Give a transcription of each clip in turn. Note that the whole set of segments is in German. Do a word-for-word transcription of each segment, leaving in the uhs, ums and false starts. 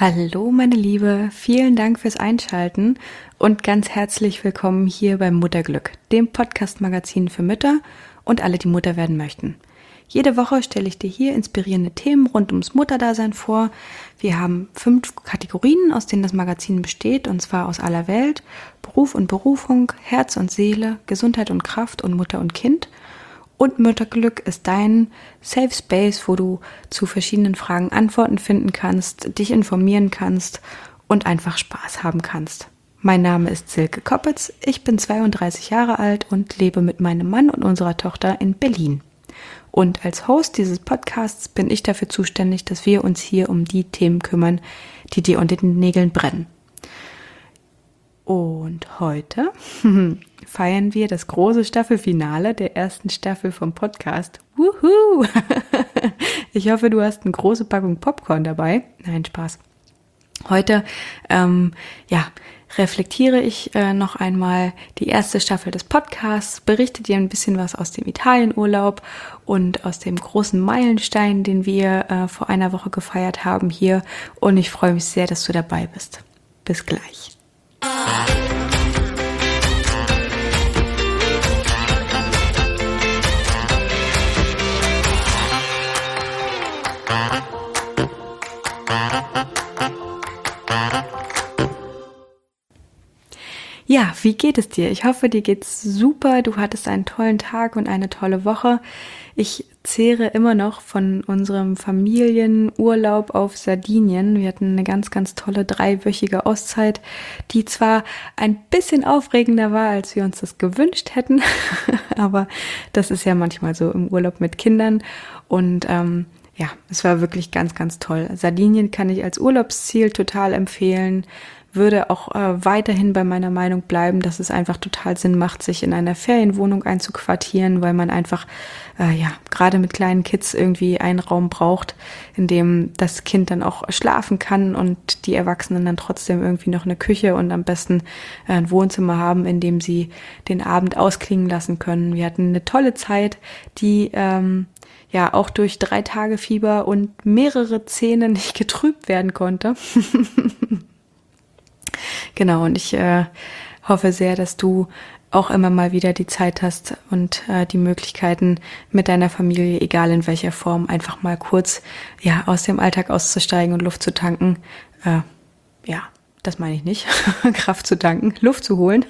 Hallo meine Liebe, vielen Dank fürs Einschalten und ganz herzlich willkommen hier beim Mutterglück, dem Podcast-Magazin für Mütter und alle, die Mutter werden möchten. Jede Woche stelle ich dir hier inspirierende Themen rund ums Mutterdasein vor. Wir haben fünf Kategorien, aus denen das Magazin besteht, und zwar aus aller Welt: Beruf und Berufung, Herz und Seele, Gesundheit und Kraft und Mutter und Kind. Und Mutterglück ist dein Safe Space, wo du zu verschiedenen Fragen Antworten finden kannst, dich informieren kannst und einfach Spaß haben kannst. Mein Name ist Silke Koppitz, ich bin zweiunddreißig Jahre alt und lebe mit meinem Mann und unserer Tochter in Berlin. Und als Host dieses Podcasts bin ich dafür zuständig, dass wir uns hier um die Themen kümmern, die dir unter den Nägeln brennen. Und heute feiern wir das große Staffelfinale der ersten Staffel vom Podcast. Wuhu! Ich hoffe, du hast eine große Packung Popcorn dabei. Nein, Spaß. Heute, ähm, ja, reflektiere ich äh, noch einmal die erste Staffel des Podcasts, berichte dir ein bisschen was aus dem Italienurlaub und aus dem großen Meilenstein, den wir äh, vor einer Woche gefeiert haben hier. Und ich freue mich sehr, dass du dabei bist. Bis gleich. Ja, wie geht es dir? Ich hoffe, dir geht's super. Du hattest einen tollen Tag und eine tolle Woche. Ich zehre immer noch von unserem Familienurlaub auf Sardinien. Wir hatten eine ganz, ganz tolle dreiwöchige Auszeit, die zwar ein bisschen aufregender war, als wir uns das gewünscht hätten, aber das ist ja manchmal so im Urlaub mit Kindern. Und ähm, ja, es war wirklich ganz, ganz toll. Sardinien kann ich als Urlaubsziel total empfehlen. Würde auch äh, weiterhin bei meiner Meinung bleiben, dass es einfach total Sinn macht, sich in einer Ferienwohnung einzuquartieren, weil man einfach, äh, ja, gerade mit kleinen Kids irgendwie einen Raum braucht, in dem das Kind dann auch schlafen kann und die Erwachsenen dann trotzdem irgendwie noch eine Küche und am besten äh, ein Wohnzimmer haben, in dem sie den Abend ausklingen lassen können. Wir hatten eine tolle Zeit, die ähm, ja auch durch drei Tage Fieber und mehrere Zähne nicht getrübt werden konnte. Genau, und ich äh, hoffe sehr, dass du auch immer mal wieder die Zeit hast und äh, die Möglichkeiten mit deiner Familie, egal in welcher Form, einfach mal kurz ja aus dem Alltag auszusteigen und Luft zu tanken. Äh, ja, das meine ich nicht. Kraft zu tanken, Luft zu holen.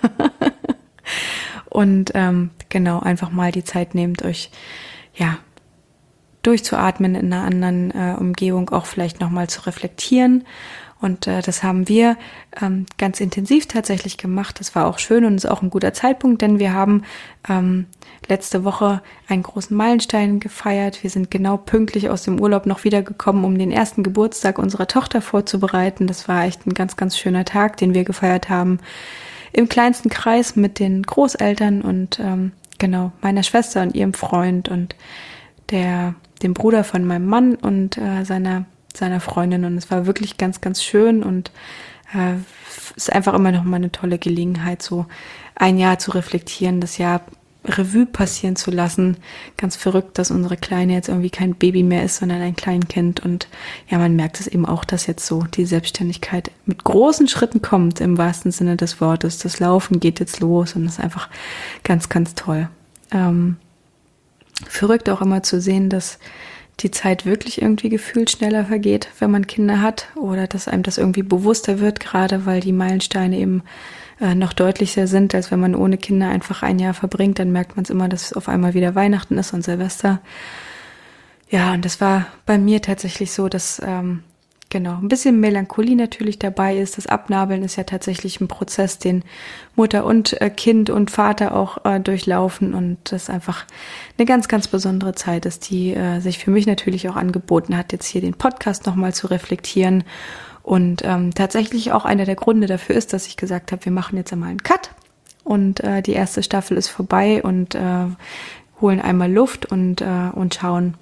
Und ähm, genau, einfach mal die Zeit nehmt, euch ja durchzuatmen in einer anderen äh, Umgebung, auch vielleicht nochmal zu reflektieren. Und äh, das haben wir ähm, ganz intensiv tatsächlich gemacht. Das war auch schön und ist auch ein guter Zeitpunkt, denn wir haben ähm, letzte Woche einen großen Meilenstein gefeiert. Wir sind genau pünktlich aus dem Urlaub noch wiedergekommen, um den ersten Geburtstag unserer Tochter vorzubereiten. Das war echt ein ganz, ganz schöner Tag, den wir gefeiert haben. Im kleinsten Kreis mit den Großeltern und ähm, genau meiner Schwester und ihrem Freund und der dem Bruder von meinem Mann und äh, seiner seiner Freundin, und es war wirklich ganz, ganz schön und äh, ist einfach immer noch mal eine tolle Gelegenheit, so ein Jahr zu reflektieren, das Jahr Revue passieren zu lassen. Ganz verrückt, dass unsere Kleine jetzt irgendwie kein Baby mehr ist, sondern ein Kleinkind, und ja, man merkt es eben auch, dass jetzt so die Selbstständigkeit mit großen Schritten kommt, im wahrsten Sinne des Wortes. Das Laufen geht jetzt los und das ist einfach ganz, ganz toll. Ähm, verrückt auch immer zu sehen, dass die Zeit wirklich irgendwie gefühlt schneller vergeht, wenn man Kinder hat, oder dass einem das irgendwie bewusster wird, gerade weil die Meilensteine eben äh, noch deutlicher sind, als wenn man ohne Kinder einfach ein Jahr verbringt. Dann merkt man es immer, dass auf einmal wieder Weihnachten ist und Silvester. Ja, und das war bei mir tatsächlich so, dass ähm, genau ein bisschen Melancholie natürlich dabei ist. Das Abnabeln ist ja tatsächlich ein Prozess, den Mutter und äh, Kind und Vater auch äh, durchlaufen, und das einfach eine ganz, ganz besondere Zeit ist, die äh, sich für mich natürlich auch angeboten hat, jetzt hier den Podcast nochmal zu reflektieren, und ähm, tatsächlich auch einer der Gründe dafür ist, dass ich gesagt habe, wir machen jetzt einmal einen Cut und äh, die erste Staffel ist vorbei und äh, holen einmal Luft und, äh, und schauen.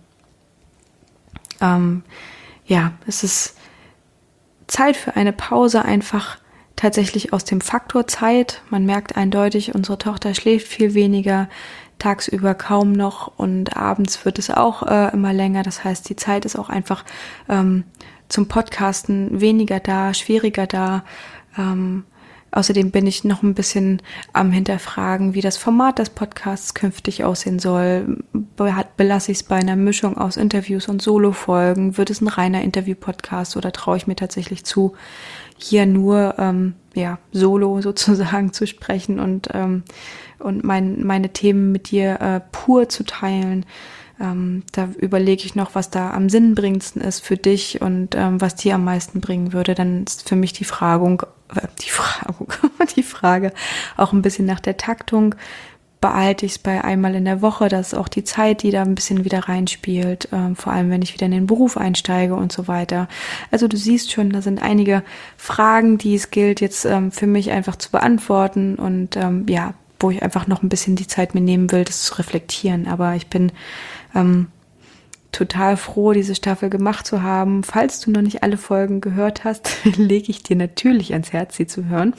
Ähm, ja, es ist Zeit für eine Pause, einfach tatsächlich aus dem Faktor Zeit. Man merkt eindeutig, unsere Tochter schläft viel weniger, tagsüber kaum noch, und abends wird es auch äh, immer länger. Das heißt, die Zeit ist auch einfach ähm, zum Podcasten weniger da, schwieriger da. Ähm, außerdem bin ich noch ein bisschen am Hinterfragen, wie das Format des Podcasts künftig aussehen soll. Be- belasse ich es bei einer Mischung aus Interviews und Solo-Folgen? Wird es ein reiner Interview-Podcast oder traue ich mir tatsächlich zu, hier nur ähm, ja solo sozusagen zu sprechen und ähm, und mein, meine Themen mit dir äh, pur zu teilen? Ähm, da überlege ich noch, was da am sinnbringendsten ist für dich und ähm, was dir am meisten bringen würde. Dann ist für mich die Fragung, äh, die Fragung, die Frage auch ein bisschen nach der Taktung. Behalte ich es bei einmal in der Woche, das ist auch die Zeit, die da ein bisschen wieder reinspielt, ähm, vor allem wenn ich wieder in den Beruf einsteige und so weiter. Also du siehst schon, da sind einige Fragen, die es gilt jetzt ähm, für mich einfach zu beantworten und ähm, ja, wo ich einfach noch ein bisschen die Zeit mir nehmen will, das zu reflektieren. Aber ich bin ähm, total froh, diese Staffel gemacht zu haben. Falls du noch nicht alle Folgen gehört hast, lege ich dir natürlich ans Herz, sie zu hören.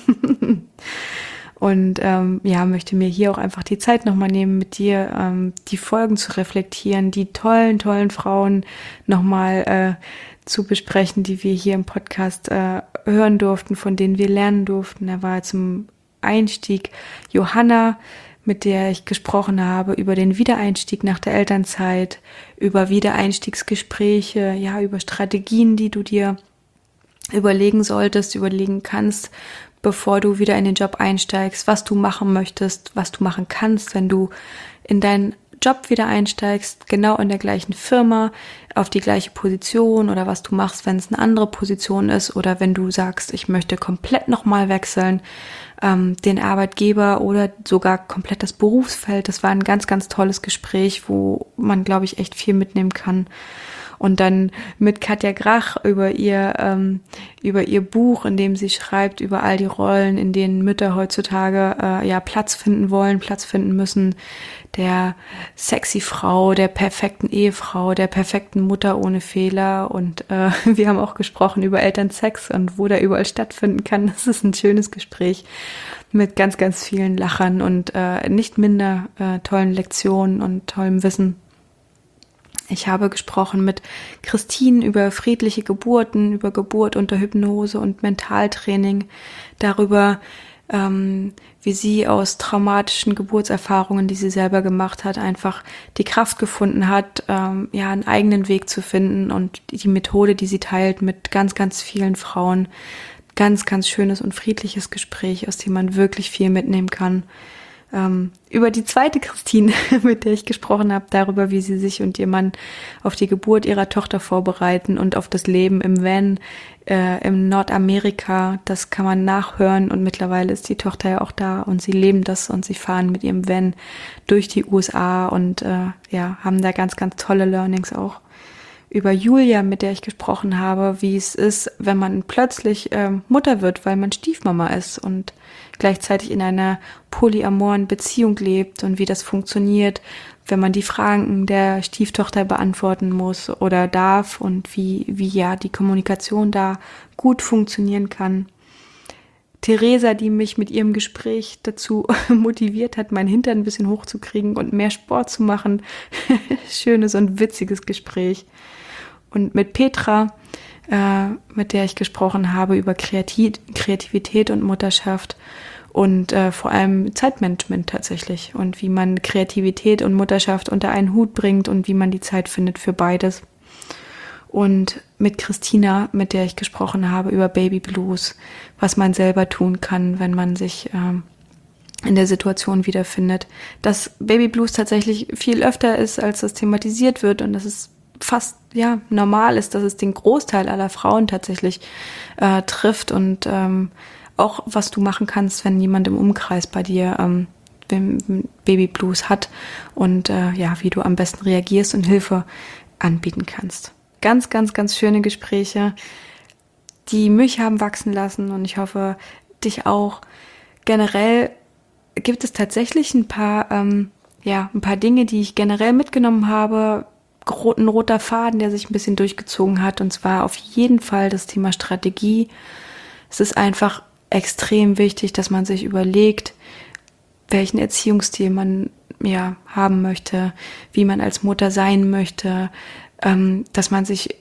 Und ähm, ja, möchte mir hier auch einfach die Zeit nochmal nehmen, mit dir ähm, die Folgen zu reflektieren, die tollen, tollen Frauen nochmal äh, zu besprechen, die wir hier im Podcast äh, hören durften, von denen wir lernen durften. Da war zum Einstieg Johanna, mit der ich gesprochen habe, über den Wiedereinstieg nach der Elternzeit, über Wiedereinstiegsgespräche, ja, über Strategien, die du dir überlegen solltest, überlegen kannst, bevor du wieder in den Job einsteigst, was du machen möchtest, was du machen kannst, wenn du in deinen Job wieder einsteigst, genau in der gleichen Firma, auf die gleiche Position oder was du machst, wenn es eine andere Position ist oder wenn du sagst, ich möchte komplett nochmal wechseln, ähm, den Arbeitgeber oder sogar komplett das Berufsfeld. Das war ein ganz, ganz tolles Gespräch, wo man, glaube ich, echt viel mitnehmen kann. Und dann mit Katja Grach über ihr ähm, über ihr Buch, in dem sie schreibt über all die Rollen, in denen Mütter heutzutage äh, ja Platz finden wollen, Platz finden müssen, der sexy Frau, der perfekten Ehefrau, der perfekten Mutter ohne Fehler. Und äh, wir haben auch gesprochen über Elternsex und wo der überall stattfinden kann. Das ist ein schönes Gespräch mit ganz, ganz vielen Lachern und äh, nicht minder äh, tollen Lektionen und tollem Wissen. Ich habe gesprochen mit Christine über friedliche Geburten, über Geburt unter Hypnose und Mentaltraining, darüber, ähm, wie sie aus traumatischen Geburtserfahrungen, die sie selber gemacht hat, einfach die Kraft gefunden hat, ähm, ja, einen eigenen Weg zu finden und die Methode, die sie teilt mit ganz, ganz vielen Frauen. Ganz, ganz schönes und friedliches Gespräch, aus dem man wirklich viel mitnehmen kann. Ähm, über die zweite Christine, mit der ich gesprochen habe, darüber, wie sie sich und ihr Mann auf die Geburt ihrer Tochter vorbereiten und auf das Leben im Van äh, im Nordamerika. Das kann man nachhören und mittlerweile ist die Tochter ja auch da und sie leben das und sie fahren mit ihrem Van durch die U S A und äh, ja, haben da ganz, ganz tolle Learnings auch. Über Julia, mit der ich gesprochen habe, wie es ist, wenn man plötzlich ähm, Mutter wird, weil man Stiefmama ist und gleichzeitig in einer polyamoren Beziehung lebt und wie das funktioniert, wenn man die Fragen der Stieftochter beantworten muss oder darf und wie, wie ja die Kommunikation da gut funktionieren kann. Theresa, die mich mit ihrem Gespräch dazu motiviert hat, meinen Hintern ein bisschen hochzukriegen und mehr Sport zu machen. Schönes und witziges Gespräch. Und mit Petra, äh, mit der ich gesprochen habe über Kreativ- Kreativität und Mutterschaft und äh, vor allem Zeitmanagement tatsächlich und wie man Kreativität und Mutterschaft unter einen Hut bringt und wie man die Zeit findet für beides. Und mit Christina, mit der ich gesprochen habe über Baby Blues, was man selber tun kann, wenn man sich ähm, in der Situation wiederfindet. Dass Baby Blues tatsächlich viel öfter ist, als das thematisiert wird und dass es fast ja normal ist, dass es den Großteil aller Frauen tatsächlich äh, trifft und ähm, auch was du machen kannst, wenn jemand im Umkreis bei dir ähm, Baby Blues hat und äh, ja, wie du am besten reagierst und Hilfe anbieten kannst. Ganz, ganz, ganz schöne Gespräche, die mich haben wachsen lassen und ich hoffe, dich auch. Generell gibt es tatsächlich ein paar, ähm, ja, ein paar Dinge, die ich generell mitgenommen habe. Ein roter Faden, der sich ein bisschen durchgezogen hat, und zwar auf jeden Fall das Thema Strategie. Es ist einfach extrem wichtig, dass man sich überlegt, welchen Erziehungsstil man ja haben möchte, wie man als Mutter sein möchte, ähm, dass man sich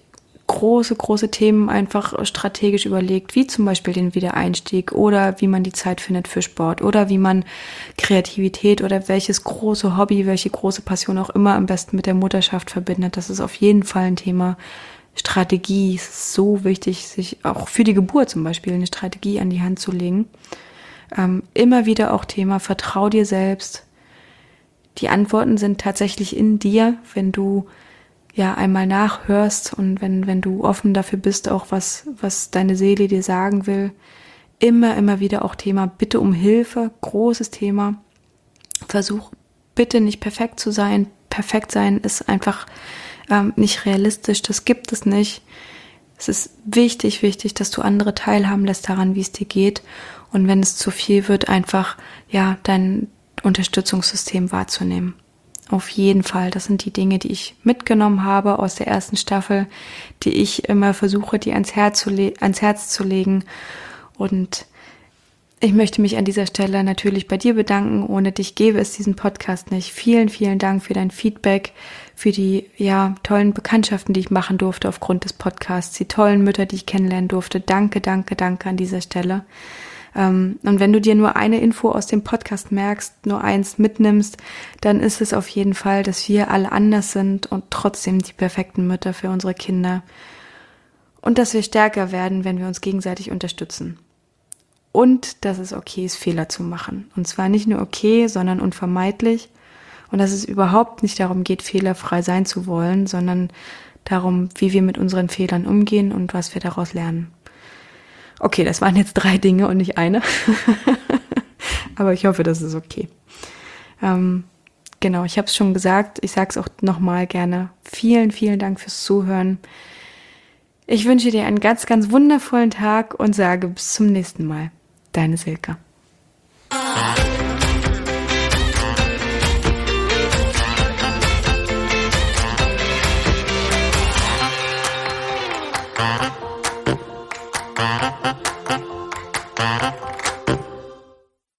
große, große Themen einfach strategisch überlegt, wie zum Beispiel den Wiedereinstieg oder wie man die Zeit findet für Sport oder wie man Kreativität oder welches große Hobby, welche große Passion auch immer am besten mit der Mutterschaft verbindet. Das ist auf jeden Fall ein Thema. Strategie ist so wichtig, sich auch für die Geburt zum Beispiel eine Strategie an die Hand zu legen. Ähm, immer wieder auch Thema, vertrau dir selbst. Die Antworten sind tatsächlich in dir, wenn du ja einmal nachhörst und wenn wenn du offen dafür bist, auch was was deine Seele dir sagen will. Immer, immer wieder auch Thema, bitte um Hilfe, großes Thema. Versuch bitte nicht perfekt zu sein. Perfekt sein ist einfach ähm, nicht realistisch, das gibt es nicht. Es ist wichtig, wichtig, dass du andere teilhaben lässt daran, wie es dir geht. Und wenn es zu viel wird, einfach ja dein Unterstützungssystem wahrzunehmen. Auf jeden Fall, das sind die Dinge, die ich mitgenommen habe aus der ersten Staffel, die ich immer versuche, die ans Herz zu, le- ans Herz zu legen. Und ich möchte mich an dieser Stelle natürlich bei dir bedanken. Ohne dich gäbe es diesen Podcast nicht. Vielen, vielen Dank für dein Feedback, für die ja tollen Bekanntschaften, die ich machen durfte aufgrund des Podcasts, die tollen Mütter, die ich kennenlernen durfte. Danke, danke, danke an dieser Stelle. Und wenn du dir nur eine Info aus dem Podcast merkst, nur eins mitnimmst, dann ist es auf jeden Fall, dass wir alle anders sind und trotzdem die perfekten Mütter für unsere Kinder. Und dass wir stärker werden, wenn wir uns gegenseitig unterstützen. Und dass es okay ist, Fehler zu machen. Und zwar nicht nur okay, sondern unvermeidlich. Und dass es überhaupt nicht darum geht, fehlerfrei sein zu wollen, sondern darum, wie wir mit unseren Fehlern umgehen und was wir daraus lernen. Okay, das waren jetzt drei Dinge und nicht eine. Aber ich hoffe, das ist okay. Ähm, genau, ich habe es schon gesagt. Ich sage es auch nochmal gerne. Vielen, vielen Dank fürs Zuhören. Ich wünsche dir einen ganz, ganz wundervollen Tag und sage bis zum nächsten Mal. Deine Silke. Bye.